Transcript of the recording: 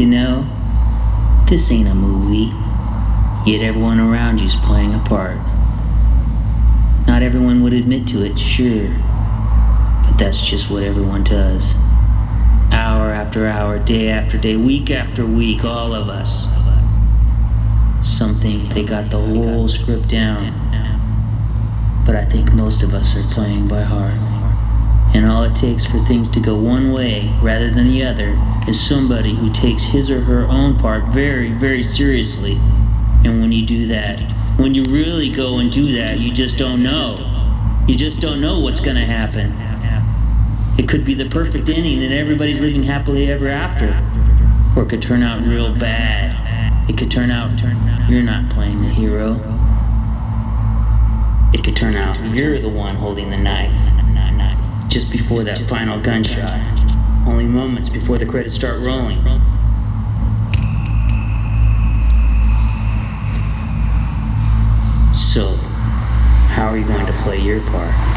You know, this ain't a movie, yet everyone around you's playing a part. Not everyone would admit to it, sure, but that's just what everyone does. Hour after hour, day after day, week after week, all of us. Some think they got the whole script down, but I think most of us are playing by heart. And all it takes for things to go one way rather than the other is somebody who takes his or her own part very, very seriously. And when you do that, when you really go and do that, you just don't know. You just don't know what's gonna happen. It could be the perfect ending and everybody's living happily ever after. Or it could turn out real bad. It could turn out you're not playing the hero. It could turn out you're the one holding the knife. Just before that final gunshot. Only moments before the credits start rolling. So, how are you going to play your part?